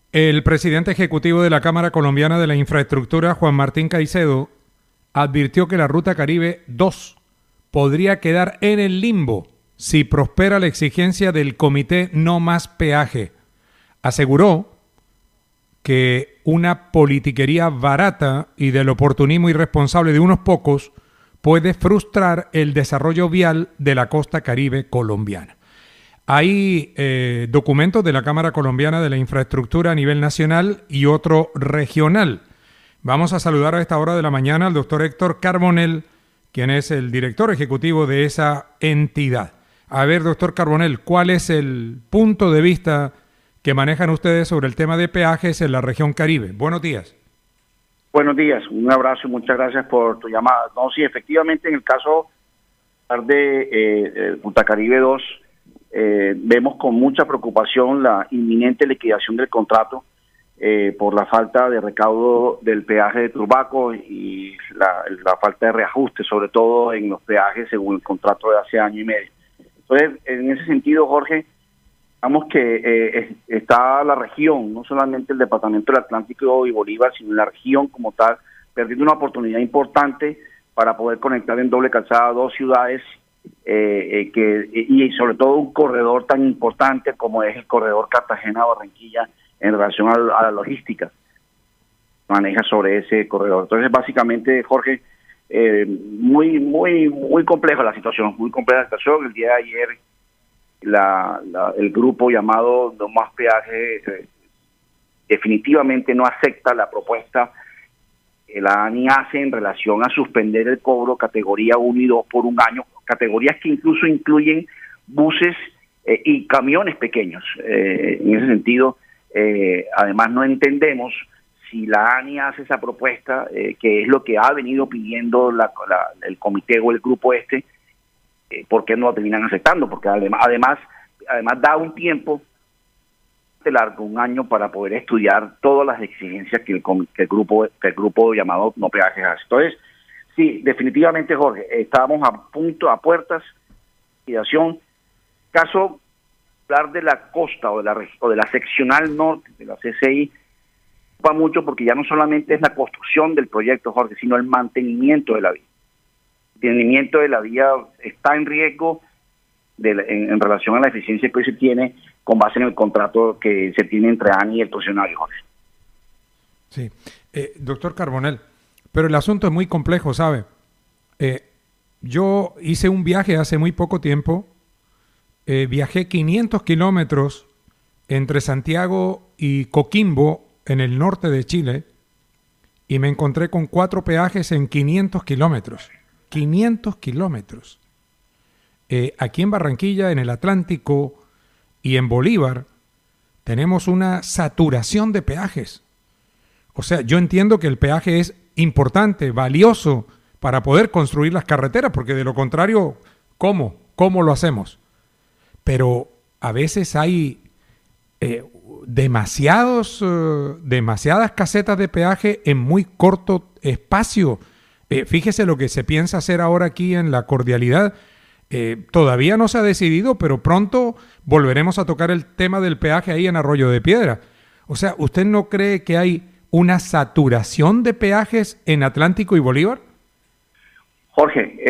El presidente ejecutivo de la Cámara Colombiana de la Infraestructura, Juan Martín Caicedo, advirtió que la Ruta Caribe 2 podría quedar en el limbo si prospera la exigencia del Comité No Más Peaje. Aseguró que una politiquería barata y del oportunismo irresponsable de unos pocos puede frustrar el desarrollo vial de la costa caribe colombiana. Hay documentos de la Cámara Colombiana de la Infraestructura a nivel nacional y otro regional. Vamos a saludar a esta hora de la mañana al doctor Héctor Carbonell, quien es el director ejecutivo de esa entidad. A ver, doctor Carbonell, ¿cuál es el punto de vista que manejan ustedes sobre el tema de peajes en la región Caribe? Buenos días. Buenos días, un abrazo y muchas gracias por tu llamada. No, sí, efectivamente, en el caso de Ruta Caribe 2, vemos con mucha preocupación la inminente liquidación del contrato por la falta de recaudo del peaje de Turbaco y la falta de reajuste, sobre todo en los peajes según el contrato de hace año y medio. Entonces, en ese sentido, Jorge, digamos que está la región, no solamente el departamento del Atlántico y Bolívar, sino la región como tal, perdiendo una oportunidad importante para poder conectar en doble calzada dos ciudades y sobre todo un corredor tan importante como es el corredor Cartagena-Barranquilla en relación a la logística maneja sobre ese corredor. Entonces, básicamente, Jorge, muy compleja la situación, muy compleja la situación. El día de ayer el grupo llamado No Más Peaje definitivamente no acepta la propuesta que la ANI hace en relación a suspender el cobro categoría 1 y 2 por un año, categorías que incluso incluyen buses y camiones pequeños. En ese sentido, además no entendemos si la ANI hace esa propuesta, que es lo que ha venido pidiendo el comité o el grupo ¿por qué no lo terminan aceptando? Porque además da un tiempo largo, un año, para poder estudiar todas las exigencias que el grupo llamado No Peajes hace. Entonces, sí, definitivamente, Jorge, estábamos a puertas de liquidación. Caso hablar de la costa o de la seccional norte de la CCI preocupa mucho porque ya no solamente es la construcción del proyecto, Jorge, sino el mantenimiento de la vía. El mantenimiento de la vía está en riesgo en relación a la eficiencia que hoy se tiene con base en el contrato que se tiene entre ANI y el concesionario, Jorge. Sí, doctor Carbonell, pero el asunto es muy complejo, ¿sabe? Yo hice un viaje hace muy poco tiempo, viajé 500 kilómetros entre Santiago y Coquimbo, en el norte de Chile, y me encontré con 4 peajes en 500 kilómetros. 500 kilómetros. Aquí en Barranquilla, en el Atlántico y en Bolívar, tenemos una saturación de peajes. O sea, yo entiendo que el peaje es importante, valioso, para poder construir las carreteras, porque de lo contrario, ¿cómo? ¿Cómo lo hacemos? Pero a veces hay demasiadas casetas de peaje en muy corto espacio. Fíjese lo que se piensa hacer ahora aquí en La Cordialidad. Todavía no se ha decidido, pero pronto volveremos a tocar el tema del peaje ahí en Arroyo de Piedra. O sea, ¿usted no cree que hay una saturación de peajes en Atlántico y Bolívar? Jorge,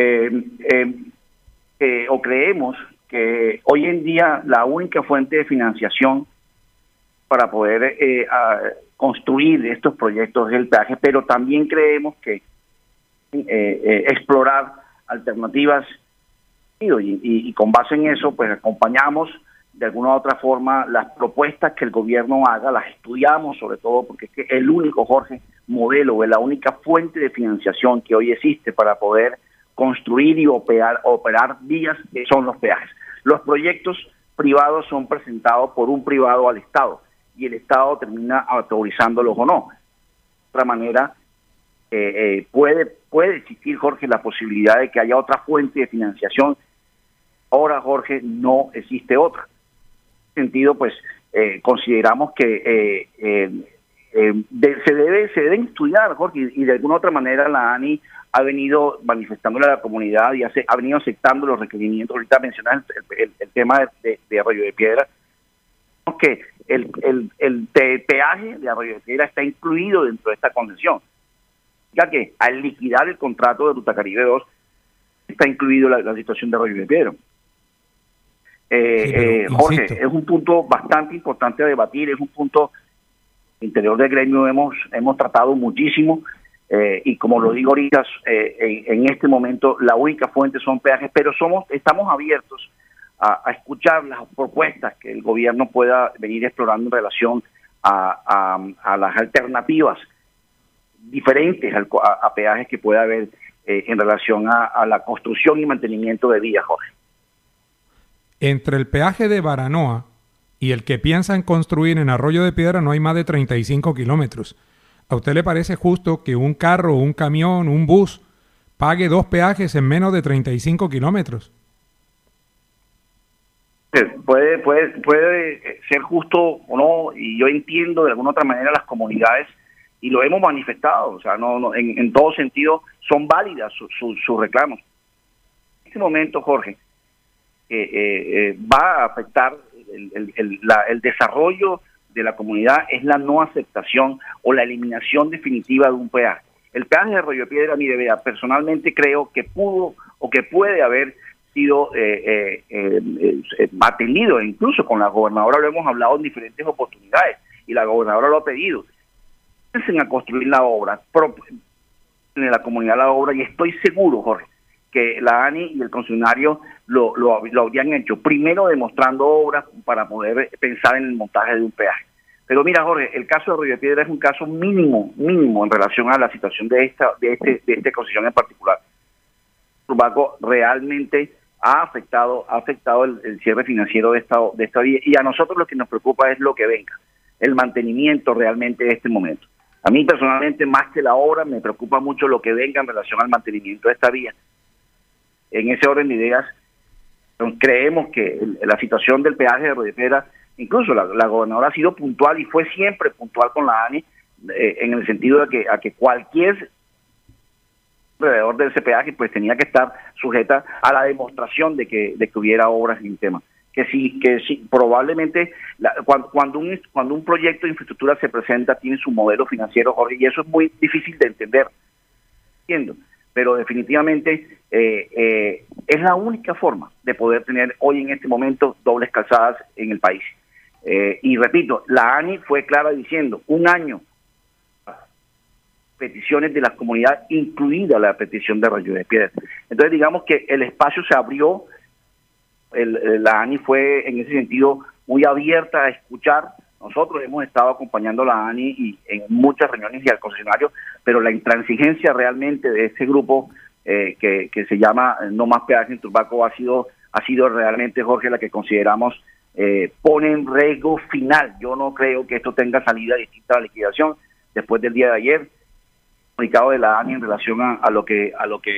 o creemos que hoy en día la única fuente de financiación para poder construir estos proyectos es el peaje, pero también creemos que explorar alternativas y con base en eso pues acompañamos de alguna u otra forma las propuestas que el gobierno haga, las estudiamos sobre todo porque es que el único, Jorge, modelo, es la única fuente de financiación que hoy existe para poder construir y operar vías son los peajes. Los proyectos privados son presentados por un privado al Estado y el Estado termina autorizándolos o no. De otra manera, puede existir, Jorge, la posibilidad de que haya otra fuente de financiación. Ahora, Jorge, no existe otra. En ese sentido, pues, consideramos que se deben estudiar, Jorge, y de alguna otra manera la ANI ha venido manifestándole a la comunidad y ha venido aceptando los requerimientos. Ahorita mencionas el tema de Arroyo de Piedra. que el peaje de Arroyo de Piedra está incluido dentro de esta concesión. Ya que al liquidar el contrato de Ruta Caribe 2 está incluido la situación de Arroyo de Piedra. Jorge, es un punto bastante importante a debatir, es un punto interior del gremio hemos tratado muchísimo, y como lo digo ahorita, en este momento la única fuente son peajes, pero estamos abiertos a escuchar las propuestas que el gobierno pueda venir explorando en relación a las alternativas diferentes a peajes que pueda haber en relación a la construcción y mantenimiento de vías, Jorge. Entre el peaje de Baranoa y el que piensan construir en Arroyo de Piedra no hay más de 35 kilómetros. ¿A usted le parece justo que un carro, un camión, un bus pague 2 peajes en menos de 35 kilómetros? Puede ser justo o no, y yo entiendo de alguna otra manera las comunidades, y lo hemos manifestado, o sea, en todo sentido son válidas sus reclamos. En este momento, Jorge, va a afectar el desarrollo de la comunidad es la no aceptación o la eliminación definitiva de un peaje. El peaje de Arroyo de Piedra, mire, vea, personalmente creo que pudo o que puede haber sido atendido, incluso con la gobernadora lo hemos hablado en diferentes oportunidades y la gobernadora lo ha pedido. Piensen a construir la obra, en la comunidad la obra, y estoy seguro, Jorge, que la ANI y el concesionario lo habrían hecho, primero demostrando obras para poder pensar en el montaje de un peaje. Pero mira, Jorge, el caso de Arroyo de Piedra es un caso mínimo en relación a la situación de esta concesión en particular. Turbaco realmente ha afectado el cierre financiero de esta vía, y a nosotros lo que nos preocupa es lo que venga, el mantenimiento realmente de este momento. A mí personalmente, más que la obra, me preocupa mucho lo que venga en relación al mantenimiento de esta vía. En ese orden de ideas, creemos que la situación del peaje de Arroyo de Piedra, incluso la gobernadora ha sido puntual y fue siempre puntual con la ANI, en el sentido de que cualquier alrededor de ese peaje pues tenía que estar sujeta a la demostración de que hubiera obras en el tema. Que sí, probablemente cuando un proyecto de infraestructura se presenta tiene su modelo financiero, Jorge, y eso es muy difícil de entender, entiendo, pero definitivamente es la única forma de poder tener hoy en este momento dobles calzadas en el país. Y repito, la ANI fue clara diciendo 1 año peticiones de la comunidad, incluida la petición de Arroyo de Piedra. Entonces digamos que el espacio se abrió. La ANI fue en ese sentido muy abierta a escuchar. Nosotros hemos estado acompañando a la ANI y en muchas reuniones y al concesionario, pero la intransigencia realmente de este grupo que se llama No Más Peaje en Turbaco ha sido realmente, Jorge, la que consideramos pone en riesgo final. Yo no creo que esto tenga salida distinta a la liquidación después del día de ayer, comunicado de la ANI en relación a lo que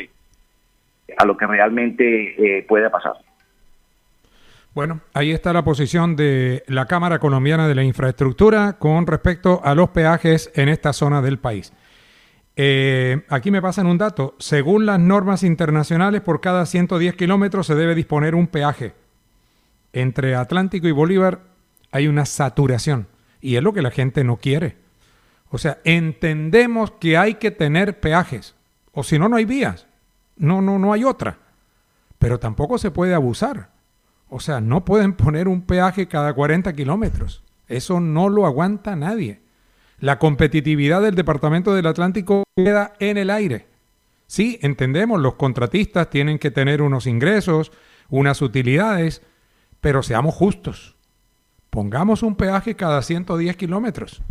realmente puede pasar. Bueno, ahí está la posición de la Cámara Colombiana de la Infraestructura con respecto a los peajes en esta zona del país. Aquí me pasan un dato. Según las normas internacionales, por cada 110 kilómetros se debe disponer un peaje. Entre Atlántico y Bolívar hay una saturación y es lo que la gente no quiere. O sea, entendemos que hay que tener peajes, o si no, no hay vías. No hay otra. Pero tampoco se puede abusar. O sea, no pueden poner un peaje cada 40 kilómetros. Eso no lo aguanta nadie. La competitividad del Departamento del Atlántico queda en el aire. Sí, entendemos, los contratistas tienen que tener unos ingresos, unas utilidades, pero seamos justos. Pongamos un peaje cada 110 kilómetros.